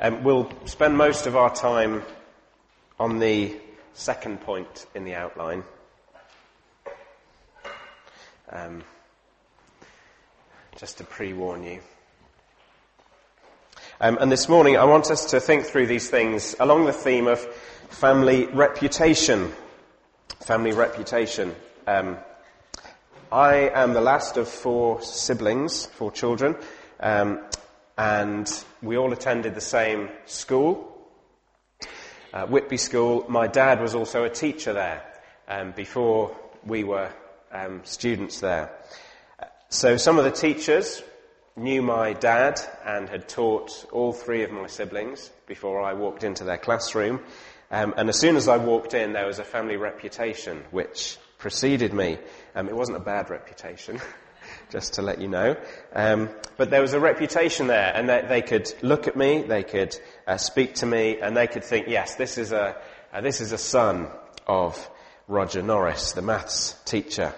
We'll spend most of our time on the second point in the outline. Just to pre-warn you. And this morning I want us to think through these things along the theme of family reputation. Family reputation. I am the last of four children, and we all attended the same school, Whitby School. My dad was also a teacher there before we were students there. So some of the teachers knew my dad and had taught all three of my siblings before I walked into their classroom. And as soon as I walked in, there was a family reputation which preceded me. It wasn't a bad reputation, just to let you know. But there was a reputation there, and they could look at me, they could speak to me, and they could think, yes, this is a son of Roger Norris, the maths teacher.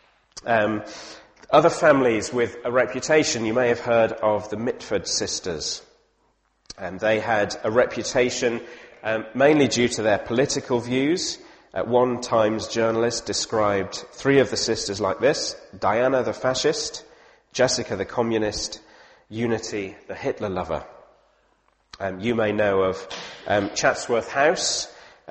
Other families with a reputation, you may have heard of the Mitford sisters. They had a reputation mainly due to their political views. One Times journalist described three of the sisters like this: Diana the fascist, Jessica the communist, Unity the Hitler lover. You may know of Chatsworth House.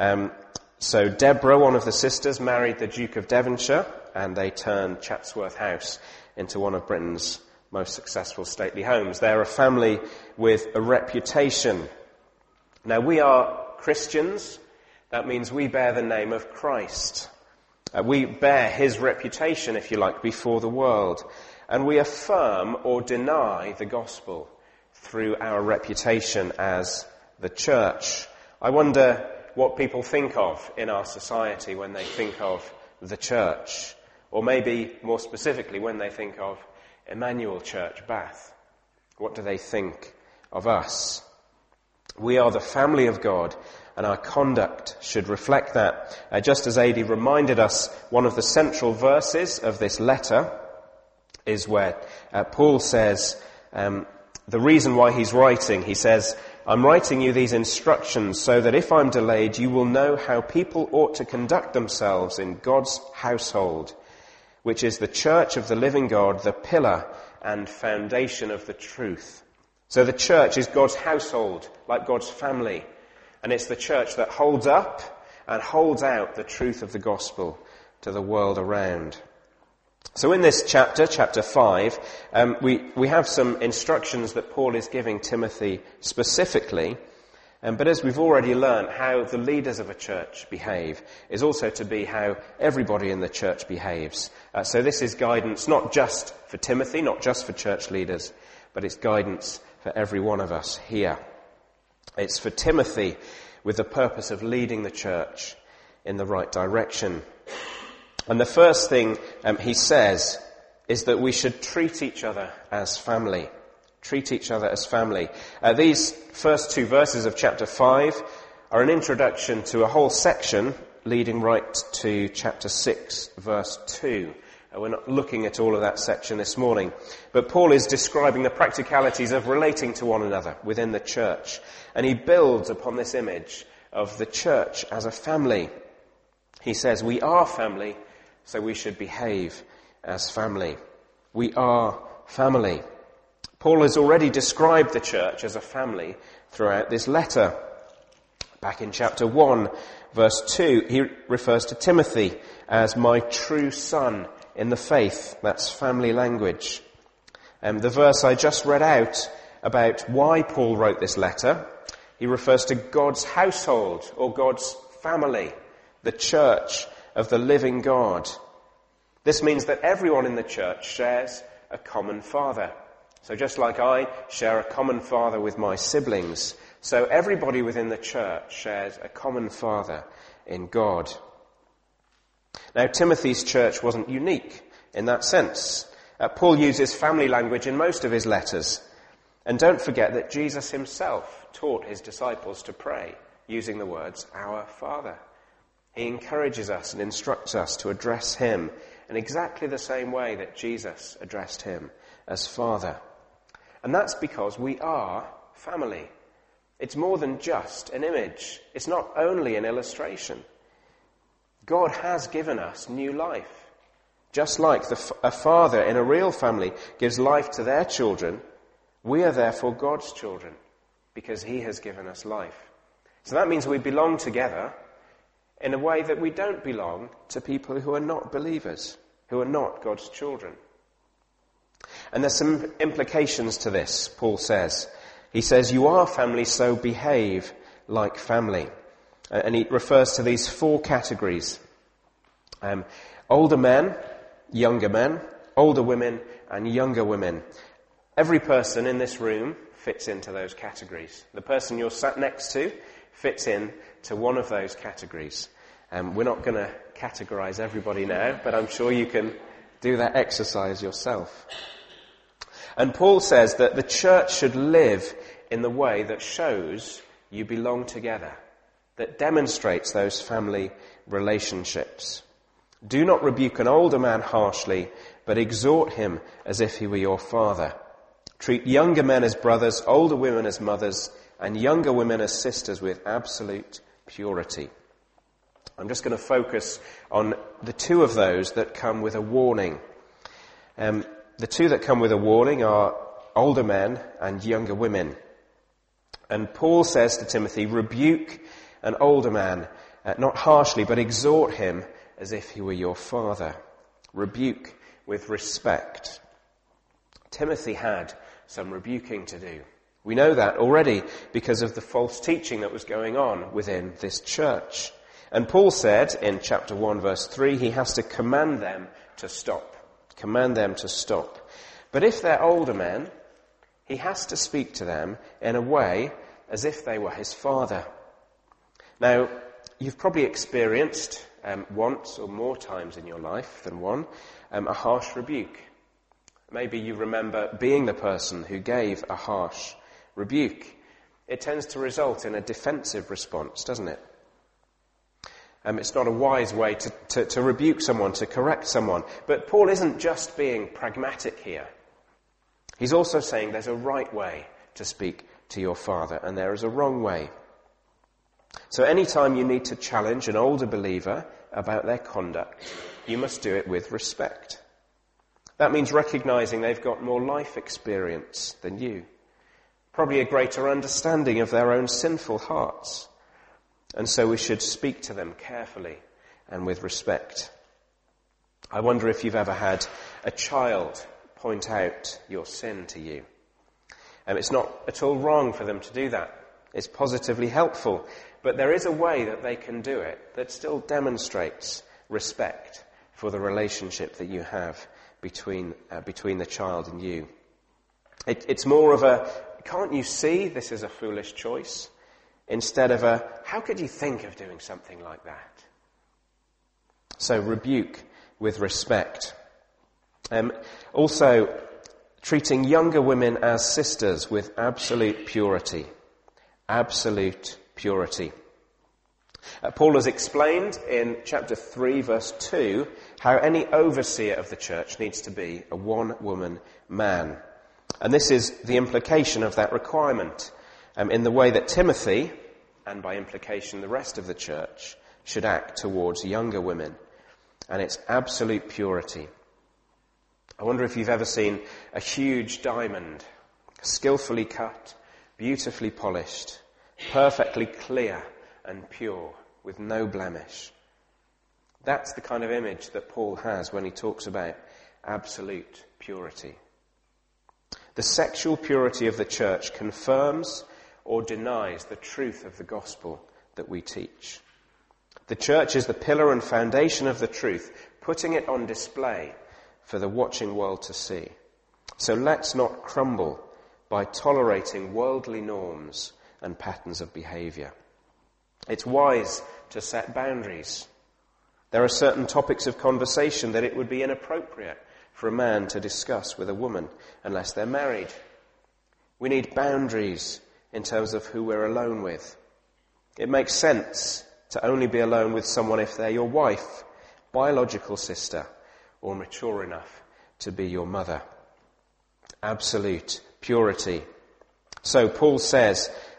So Deborah, one of the sisters, married the Duke of Devonshire, and they turned Chatsworth House into one of Britain's most successful stately homes. They're a family with a reputation. Now, we are Christians. That means we bear the name of Christ. We bear his reputation, if you like, before the world. And we affirm or deny the gospel through our reputation as the church. I wonder what people think of in our society when they think of the church. Or maybe, more specifically, when they think of Emmanuel Church, Bath. What do they think of us? We are the family of God, and our conduct should reflect that. Just as Adi reminded us, one of the central verses of this letter is where Paul says, the reason why he's writing, he says, I'm writing you these instructions so that if I'm delayed, you will know how people ought to conduct themselves in God's household, which is the church of the living God, the pillar and foundation of the truth. So the church is God's household, like God's family. And it's the church that holds up and holds out the truth of the gospel to the world around. So in this chapter 5, we have some instructions that Paul is giving Timothy specifically. But as we've already learned, how the leaders of a church behave is also to be how everybody in the church behaves. So this is guidance not just for Timothy, not just for church leaders, but it's guidance for every one of us here. It's for Timothy with the purpose of leading the church in the right direction. And the first thing he says is that we should treat each other as family. Treat each other as family. These first two verses of chapter 5 are an introduction to a whole section leading right to chapter 6, verse 2. We're not looking at all of that section this morning. But Paul is describing the practicalities of relating to one another within the church. And he builds upon this image of the church as a family. He says, we are family, so we should behave as family. We are family. Paul has already described the church as a family throughout this letter. Back in chapter 1, verse 2, he refers to Timothy as my true son in the faith. That's family language. The verse I just read out about why Paul wrote this letter, he refers to God's household or God's family, the church of the living God. This means that everyone in the church shares a common father. So just like I share a common father with my siblings, so everybody within the church shares a common father in God. Now, Timothy's church wasn't unique in that sense. Paul uses family language in most of his letters. And don't forget that Jesus himself taught his disciples to pray using the words, Our Father. He encourages us and instructs us to address him in exactly the same way that Jesus addressed him as Father. And that's because we are family. It's more than just an image. It's not only an illustration. God has given us new life. Just like a father in a real family gives life to their children, we are therefore God's children because he has given us life. So that means we belong together in a way that we don't belong to people who are not believers, who are not God's children. And there's some implications to this, Paul says. He says, you are family, so behave like family. And he refers to these 4 categories. Older men, older women, and younger women. Every person in this room fits into those categories. The person you're sat next to fits in to one of those categories. We're not going to categorize everybody now, but I'm sure you can do that exercise yourself. And Paul says that the church should live in the way that shows you belong together, that demonstrates those family relationships. Do not rebuke an older man harshly, but exhort him as if he were your father. Treat younger men as brothers, older women as mothers, and younger women as sisters with absolute purity. I'm just going to focus on the 2 of those that come with a warning. The 2 that come with a warning are older men and younger women. And Paul says to Timothy, rebuke an older man, not harshly, but exhort him as if he were your father. Rebuke with respect. Timothy had some rebuking to do. We know that already because of the false teaching that was going on within this church. And Paul said in chapter 1 verse 3, he has to command them to stop. Command them to stop. But if they're older men, he has to speak to them in a way as if they were his father. Now, you've probably experienced once or more times in your life than one, a harsh rebuke. Maybe you remember being the person who gave a harsh rebuke. It tends to result in a defensive response, doesn't it? It's not a wise way to rebuke someone, to correct someone. But Paul isn't just being pragmatic here. He's also saying there's a right way to speak to your father, and there is a wrong way. So any time you need to challenge an older believer about their conduct, you must do it with respect. That means recognizing they've got more life experience than you, probably a greater understanding of their own sinful hearts. And so we should speak to them carefully and with respect. I wonder if you've ever had a child point out your sin to you. It's not at all wrong for them to do that. It's positively helpful. But there is a way that they can do it that still demonstrates respect for the relationship that you have between the child and you. It's more of a, can't you see this is a foolish choice? Instead of a, how could you think of doing something like that? So rebuke with respect. Also, treating younger women as sisters with absolute purity. Absolute purity. Paul has explained in chapter 3, verse 2, how any overseer of the church needs to be a one-woman man. And this is the implication of that requirement. In the way that Timothy, and by implication the rest of the church, should act towards younger women. And it's absolute purity. I wonder if you've ever seen a huge diamond, skillfully cut, beautifully polished, perfectly clear and pure, with no blemish. That's the kind of image that Paul has when he talks about absolute purity. The sexual purity of the church confirms or denies the truth of the gospel that we teach. The church is the pillar and foundation of the truth, putting it on display for the watching world to see. So let's not crumble by tolerating worldly norms and patterns of behaviour. It's wise to set boundaries. There are certain topics of conversation that it would be inappropriate for a man to discuss with a woman unless they're married. We need boundaries in terms of who we're alone with. It makes sense to only be alone with someone if they're your wife, biological sister, or mature enough to be your mother. Absolute purity. So Paul says,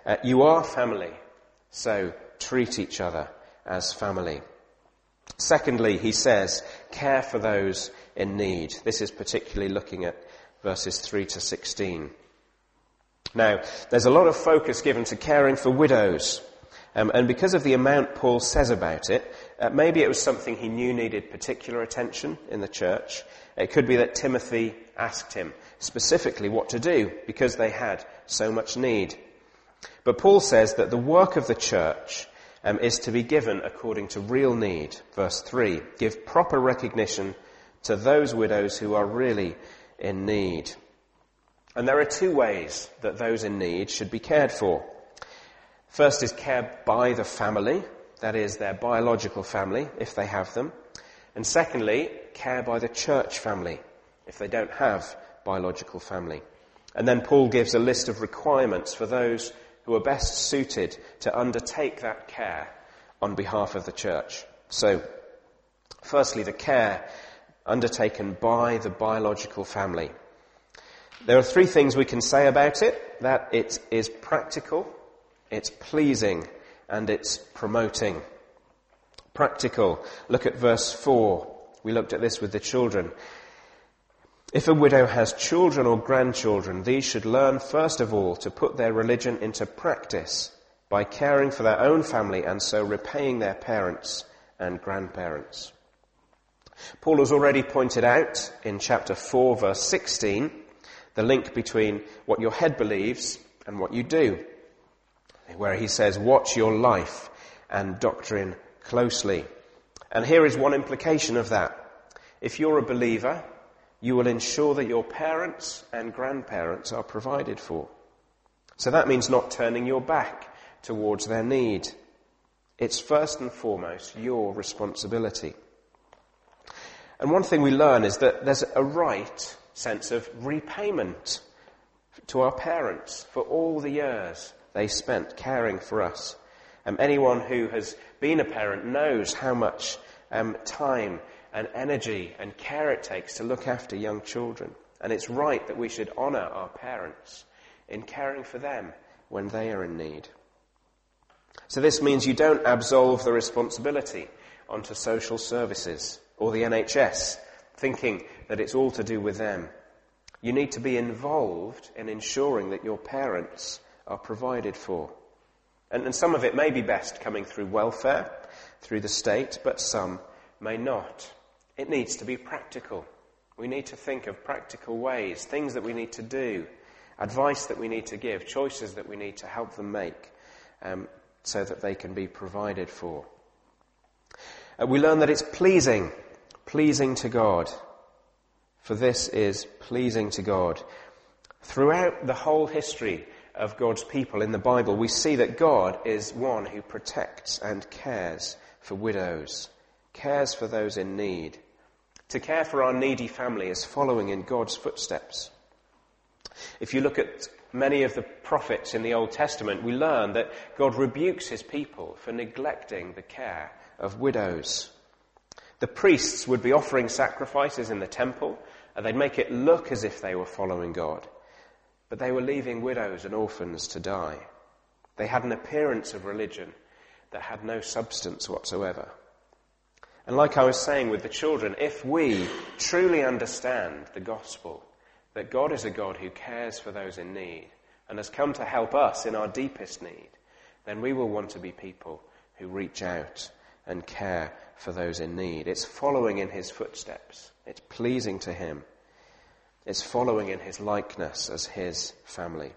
You are family, so treat each other as family. Secondly, he says, care for those in need. This is particularly looking at verses 3 to 16. Now, there's a lot of focus given to caring for widows. And because of the amount Paul says about it, maybe it was something he knew needed particular attention in the church. It could be that Timothy asked him specifically what to do because they had so much need. But Paul says that the work of the church is to be given according to real need. Verse 3, give proper recognition to those widows who are really in need. And there are two ways that those in need should be cared for. First is care by the family, that is their biological family, if they have them. And secondly, care by the church family, if they don't have biological family. And then Paul gives a list of requirements for those who are best suited to undertake that care on behalf of the church. So, firstly, the care undertaken by the biological family. There are three things we can say about it: that it is practical, it's pleasing, and it's promoting. Practical. Look at verse 4. We looked at this with the children. If a widow has children or grandchildren, these should learn first of all to put their religion into practice by caring for their own family and so repaying their parents and grandparents. Paul has already pointed out in chapter 4, verse 16, the link between what your head believes and what you do, where he says, watch your life and doctrine closely. And here is one implication of that. If you're a believer, you will ensure that your parents and grandparents are provided for. So that means not turning your back towards their need. It's first and foremost your responsibility. And one thing we learn is that there's a right sense of repayment to our parents for all the years they spent caring for us. Anyone who has been a parent knows how much time and energy and care it takes to look after young children. And it's right that we should honour our parents in caring for them when they are in need. So this means you don't absolve the responsibility onto social services or the NHS, thinking that it's all to do with them. You need to be involved in ensuring that your parents are provided for. And some of it may be best coming through welfare, through the state, but some may not. It needs to be practical. We need to think of practical ways, things that we need to do, advice that we need to give, choices that we need to help them make, so that they can be provided for. We learn that it's pleasing to God. For this is pleasing to God. Throughout the whole history of God's people in the Bible, we see that God is one who protects and cares for widows, cares for those in need. To care for our needy family is following in God's footsteps. If you look at many of the prophets in the Old Testament, we learn that God rebukes his people for neglecting the care of widows. The priests would be offering sacrifices in the temple, and they'd make it look as if they were following God. But they were leaving widows and orphans to die. They had an appearance of religion that had no substance whatsoever. And like I was saying with the children, if we truly understand the gospel, that God is a God who cares for those in need and has come to help us in our deepest need, then we will want to be people who reach out and care for those in need. It's following in his footsteps. It's pleasing to him. It's following in his likeness as his family.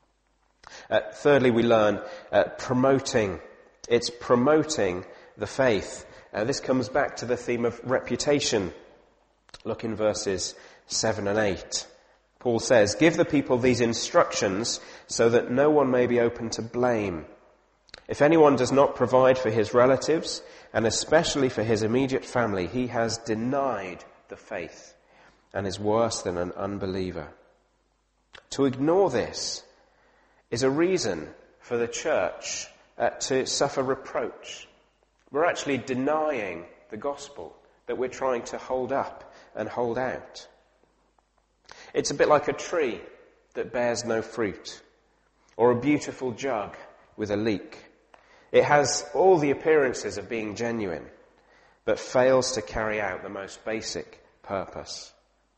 Thirdly, we learn promoting. It's promoting the faith. This comes back to the theme of reputation. Look in verses 7 and 8. Paul says, give the people these instructions so that no one may be open to blame. If anyone does not provide for his relatives, and especially for his immediate family, he has denied the faith and is worse than an unbeliever. To ignore this is a reason for the church to suffer reproach. We're actually denying the gospel that we're trying to hold up and hold out. It's a bit like a tree that bears no fruit, or a beautiful jug with a leak. It has all the appearances of being genuine, but fails to carry out the most basic purpose.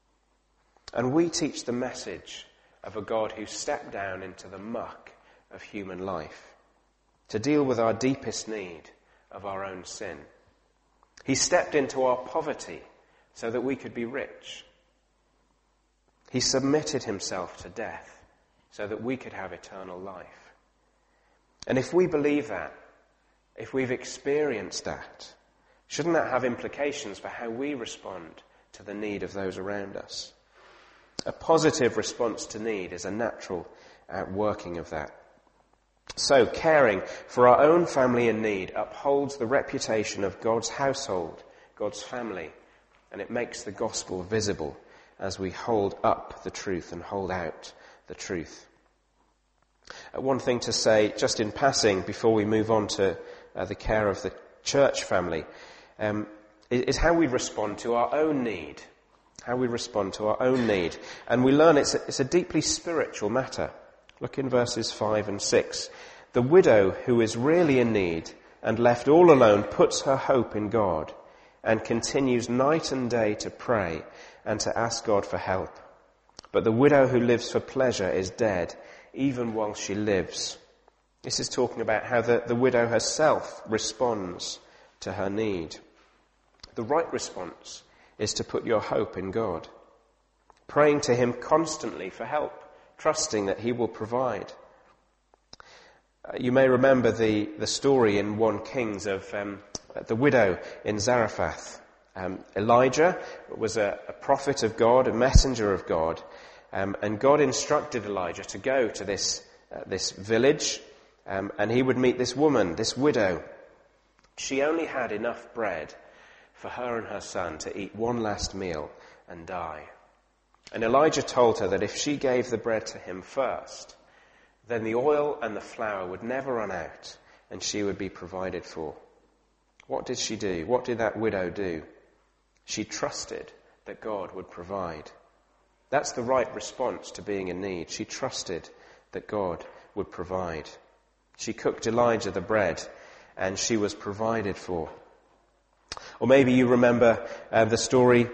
And we teach the message of a God who stepped down into the muck of human life to deal with our deepest need of our own sin. He stepped into our poverty so that we could be rich. He submitted himself to death so that we could have eternal life. And if we believe that, if we've experienced that, shouldn't that have implications for how we respond to the need of those around us? A positive response to need is a natural outworking of that. So, caring for our own family in need upholds the reputation of God's household, God's family, and it makes the gospel visible as we hold up the truth and hold out the truth. One thing to say, just in passing, before we move on to the care of the church family, is how we respond to our own need. How we respond to our own need. And we learn it's a deeply spiritual matter. Look in verses 5 and 6. The widow who is really in need and left all alone puts her hope in God and continues night and day to pray and to ask God for help. But the widow who lives for pleasure is dead, even while she lives. This is talking about how the widow herself responds to her need. The right response is to put your hope in God, praying to him constantly for help, trusting that he will provide. You may remember the story in 1 Kings of the widow in Zarephath. Elijah was a prophet of God, a messenger of God, and God instructed Elijah to go to this village, and he would meet this woman, this widow. She only had enough bread for her and her son to eat one last meal and die. And Elijah told her that if she gave the bread to him first, then the oil and the flour would never run out and she would be provided for. What did she do? What did that widow do? She trusted that God would provide. That's the right response to being in need. She trusted that God would provide. She cooked Elijah the bread and she was provided for. Or maybe you remember the story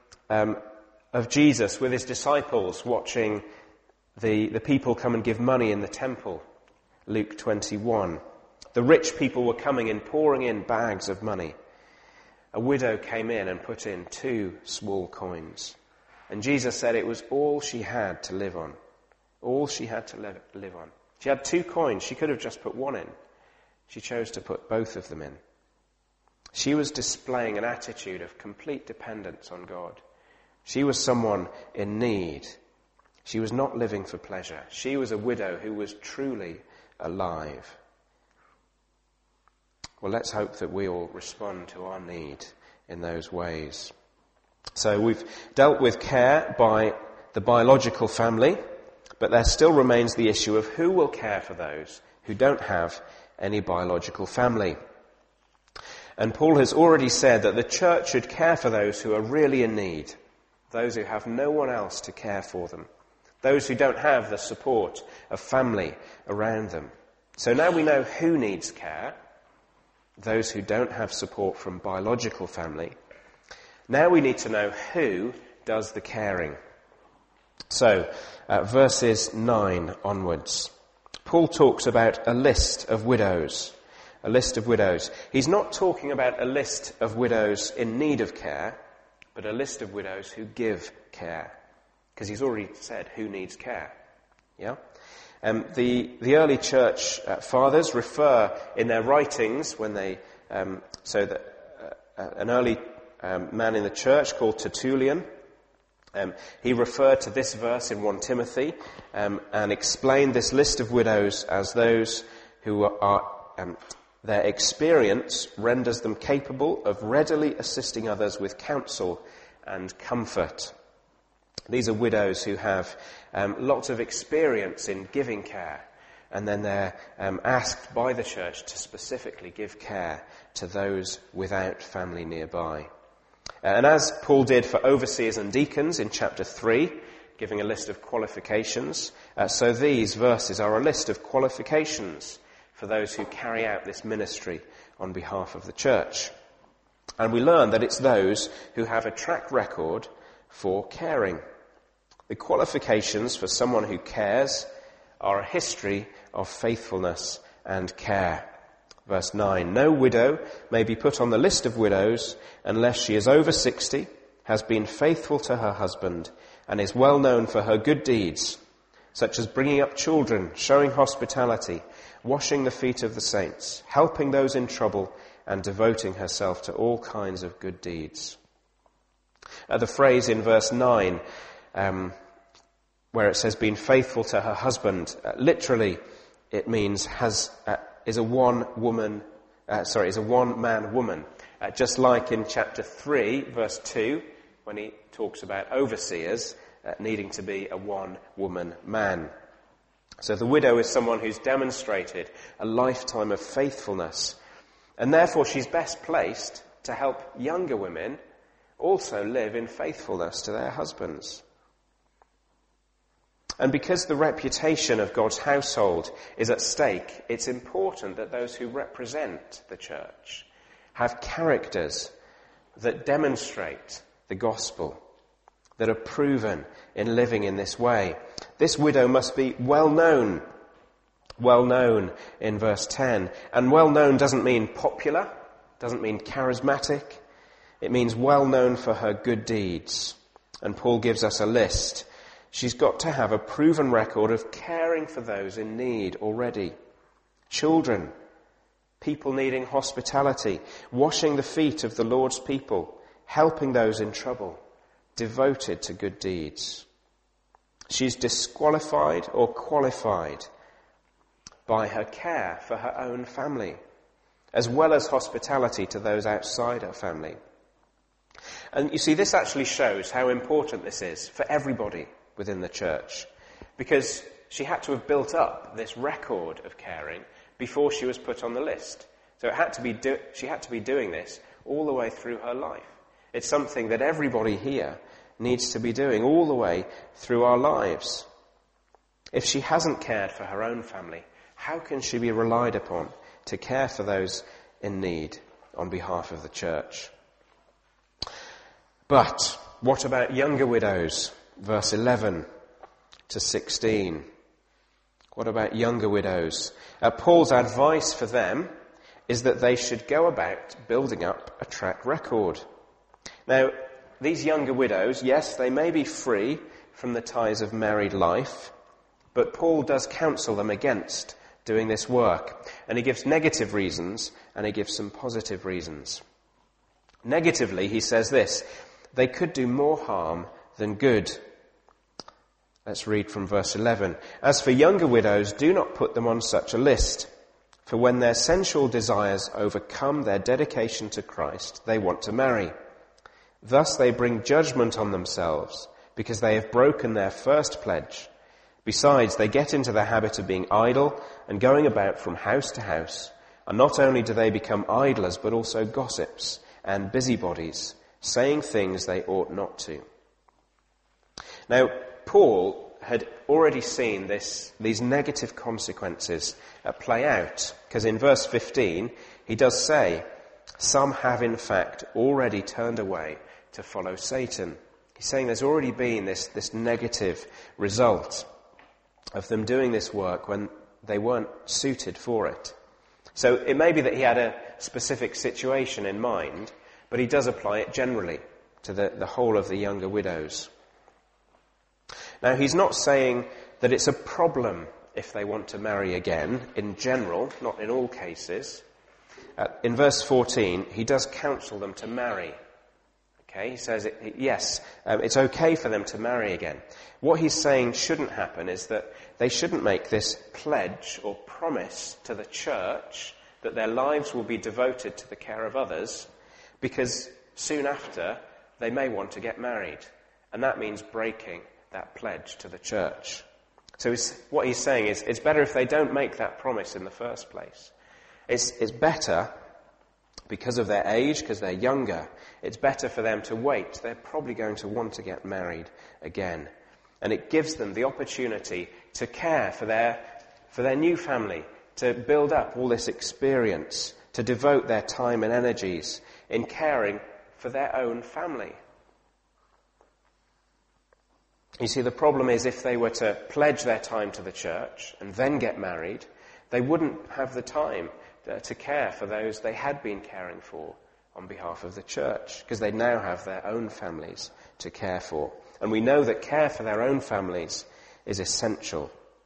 of Jesus with his disciples watching the people come and give money in the temple. Luke 21. The rich people were coming in, pouring in bags of money. A widow came in and put in 2 small coins. And Jesus said it was all she had to live on. All she had to live on. She had 2 coins. She could have just put 1 in. She chose to put both of them in. She was displaying an attitude of complete dependence on God. She was someone in need. She was not living for pleasure. She was a widow who was truly alive. Well, let's hope that we all respond to our need in those ways. So we've dealt with care by the biological family, but there still remains the issue of who will care for those who don't have any biological family. And Paul has already said that the church should care for those who are really in need, those who have no one else to care for them, those who don't have the support of family around them. So now we know who needs care, those who don't have support from biological family. Now we need to know who does the caring. So, verses 9 onwards, Paul talks about a list of widows. A list of widows. He's not talking about a list of widows in need of care, but a list of widows who give care. Because he's already said who needs care. Yeah? The early church fathers refer in their writings when they, an early man in the church called Tertullian, he referred to this verse in 1 Timothy and explained this list of widows as those who are their experience renders them capable of readily assisting others with counsel and comfort. These are widows who have lots of experience in giving care, and then they're asked by the church to specifically give care to those without family nearby. And as Paul did for overseers and deacons in chapter 3, giving a list of qualifications. So these verses are a list of qualifications for those who carry out this ministry on behalf of the church. And we learn that it's those who have a track record for caring. The qualifications for someone who cares are a history of faithfulness and care. Verse 9, no widow may be put on the list of widows unless she is over 60, has been faithful to her husband, and is well known for her good deeds, such as bringing up children, showing hospitality, washing the feet of the saints, helping those in trouble, and devoting herself to all kinds of good deeds. The phrase in verse 9, where it says being faithful to her husband, literally it means is a one-man woman. Just like in chapter 3, verse 2, when he talks about overseers needing to be a one-woman man. So the widow is someone who's demonstrated a lifetime of faithfulness, and therefore she's best placed to help younger women also live in faithfulness to their husbands. And because the reputation of God's household is at stake, it's important that those who represent the church have characters that demonstrate the gospel, that are proven in living in this way. This widow must be well known in verse 10. And well known doesn't mean popular, doesn't mean charismatic. It means well known for her good deeds. And Paul gives us a list. She's got to have a proven record of caring for those in need already. Children, people needing hospitality, washing the feet of the Lord's people, helping those in trouble, devoted to good deeds. She's disqualified or qualified by her care for her own family, as well as hospitality to those outside her family. And you see, this actually shows how important this is for everybody within the church, because she had to have built up this record of caring before she was put on the list. So she had to be doing this all the way through her life. It's something that everybody here needs to be doing all the way through our lives. If she hasn't cared for her own family, how can she be relied upon to care for those in need on behalf of the church? But what about younger widows? Verse 11 to 16. What about younger widows? Paul's advice for them is that they should go about building up a track record. Now, these younger widows, yes, they may be free from the ties of married life, but Paul does counsel them against doing this work. And he gives negative reasons, and he gives some positive reasons. Negatively, he says this: they could do more harm than good. Let's read from verse 11. As for younger widows, do not put them on such a list, for when their sensual desires overcome their dedication to Christ, they want to marry. Thus they bring judgment on themselves, because they have broken their first pledge. Besides, they get into the habit of being idle and going about from house to house. And not only do they become idlers, but also gossips and busybodies, saying things they ought not to. Now, Paul had already seen these negative consequences play out, because in verse 15 he does say, some have in fact already turned away to follow Satan. He's saying there's already been this negative result of them doing this work when they weren't suited for it. So it may be that he had a specific situation in mind, but he does apply it generally to the whole of the younger widows. Now, he's not saying that it's a problem if they want to marry again, in general, not in all cases. In verse 14, he does counsel them to marry. Okay, he says, it's okay for them to marry again. What he's saying shouldn't happen is that they shouldn't make this pledge or promise to the church that their lives will be devoted to the care of others, because soon after they may want to get married. And that means breaking that pledge to the church. So what he's saying is it's better if they don't make that promise in the first place. It's better, because of their age, because they're younger, it's better for them to wait. They're probably going to want to get married again. And it gives them the opportunity to care for their new family, to build up all this experience, to devote their time and energies in caring for their own family. You see, the problem is if they were to pledge their time to the church and then get married, they wouldn't have the time to care for those they had been caring for on behalf of the church, because they now have their own families to care for. And we know that care for their own families is essential.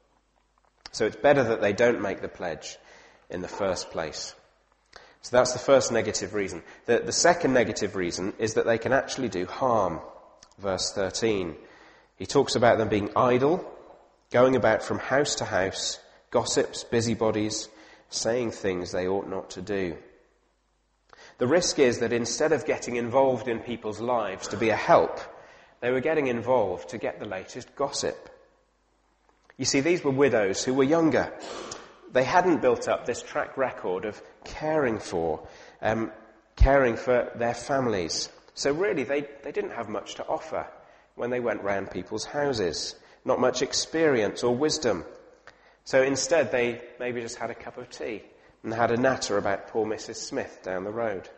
So it's better that they don't make the pledge in the first place. So that's the first negative reason. The second negative reason is that they can actually do harm. Verse 13. He talks about them being idle, going about from house to house, gossips, busybodies, saying things they ought not to do. The risk is that instead of getting involved in people's lives to be a help, they were getting involved to get the latest gossip. You see, these were widows who were younger. They hadn't built up this track record of caring for their families. So really, they didn't have much to offer when they went round people's houses. Not much experience or wisdom. So instead, they maybe just had a cup of tea and had a natter about poor Mrs. Smith down the road.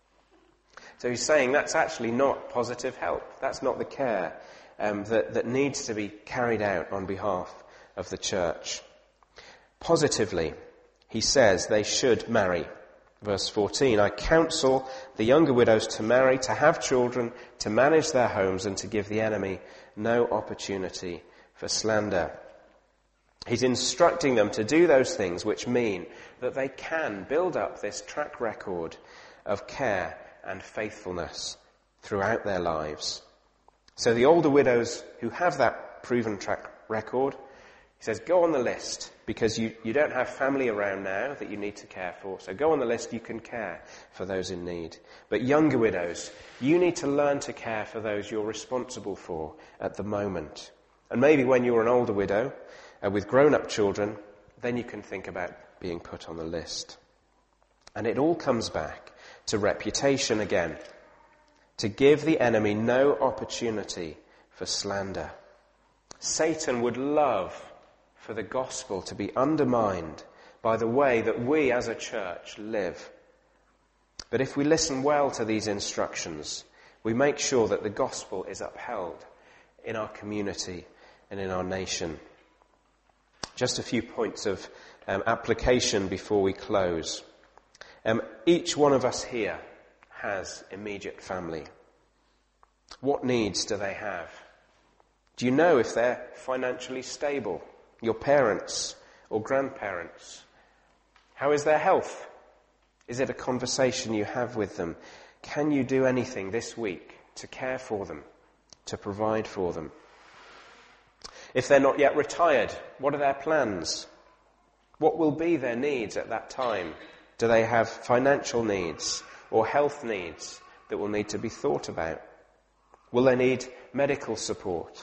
So he's saying that's actually not positive help. That's not the care that needs to be carried out on behalf of the church. Positively, he says they should marry. Verse 14, I counsel the younger widows to marry, to have children, to manage their homes, and to give the enemy no opportunity for slander. He's instructing them to do those things which mean that they can build up this track record of care and faithfulness throughout their lives. So the older widows who have that proven track record, he says, go on the list, because you don't have family around now that you need to care for. So go on the list, you can care for those in need. But younger widows, you need to learn to care for those you're responsible for at the moment. And maybe when you're an older widow, with grown-up children, then you can think about being put on the list. And it all comes back to reputation again, to give the enemy no opportunity for slander. Satan would love for the gospel to be undermined by the way that we as a church live. But if we listen well to these instructions, we make sure that the gospel is upheld in our community and in our nation. Just a few points of application before we close. Each one of us here has immediate family. What needs do they have? Do you know if they're financially stable? Your parents or grandparents? How is their health? Is it a conversation you have with them? Can you do anything this week to care for them, to provide for them? If they're not yet retired, what are their plans? What will be their needs at that time? Do they have financial needs or health needs that will need to be thought about? Will they need medical support?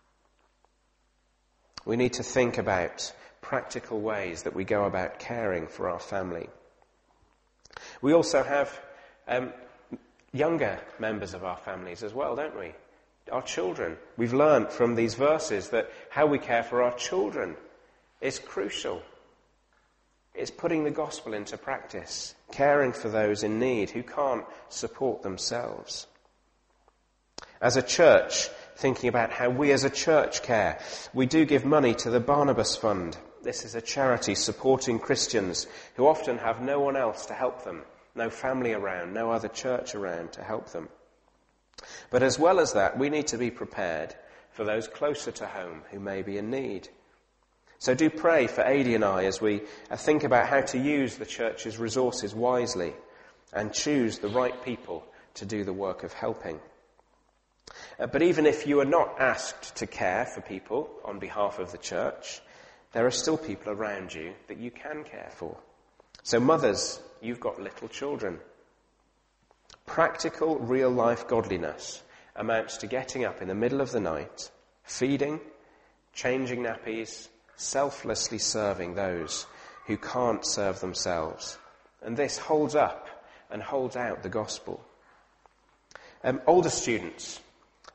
We need to think about practical ways that we go about caring for our family. We also have younger members of our families as well, don't we? Our children. We've learned from these verses that how we care for our children is crucial. It's putting the gospel into practice, caring for those in need who can't support themselves. As a church, thinking about how we as a church care, we do give money to the Barnabas Fund. This is a charity supporting Christians who often have no one else to help them, no family around, no other church around to help them. But as well as that, we need to be prepared for those closer to home who may be in need. So do pray for Adi and I as we think about how to use the church's resources wisely and choose the right people to do the work of helping. But even if you are not asked to care for people on behalf of the church, there are still people around you that you can care for. So mothers, you've got little children. Practical, real-life godliness amounts to getting up in the middle of the night, feeding, changing nappies, selflessly serving those who can't serve themselves. And this holds up and holds out the gospel. Older students,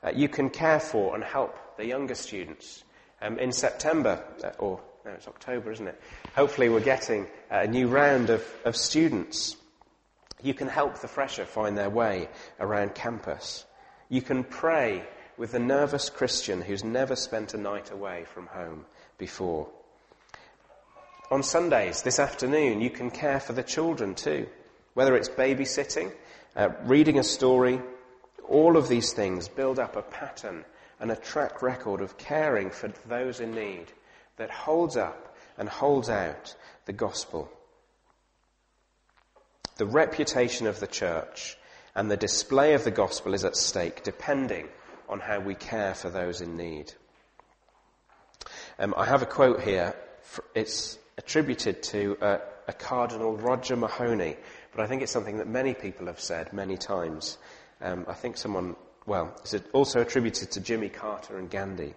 You can care for and help the younger students. In September, it's October, isn't it? Hopefully we're getting a new round of students. You can help the fresher find their way around campus. You can pray with the nervous Christian who's never spent a night away from home before. On Sundays, this afternoon, you can care for the children too. Whether it's babysitting, reading a story, all of these things build up a pattern and a track record of caring for those in need that holds up and holds out the gospel. The reputation of the church and the display of the gospel is at stake, depending on how we care for those in need. I have a quote here. It's attributed to a Cardinal Roger Mahony, but I think it's something that many people have said many times. I think it's also attributed to Jimmy Carter and Gandhi.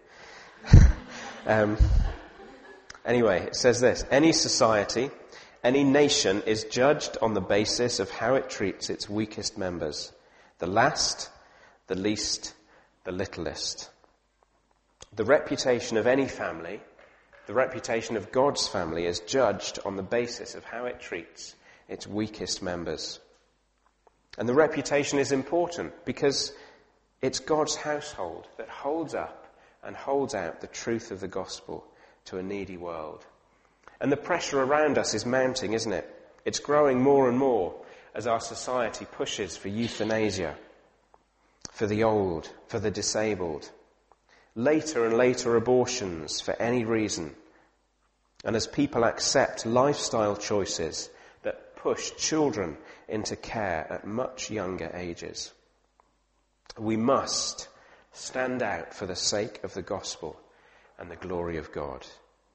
Anyway, it says this: any society, any nation is judged on the basis of how it treats its weakest members, the last, the least, the littlest. The reputation of any family, the reputation of God's family, is judged on the basis of how it treats its weakest members. And the reputation is important because it's God's household that holds up and holds out the truth of the gospel to a needy world. And the pressure around us is mounting, isn't it? It's growing more and more as our society pushes for euthanasia, for the old, for the disabled, later and later abortions for any reason, and as people accept lifestyle choices that push children into care at much younger ages. We must stand out for the sake of the gospel and the glory of God.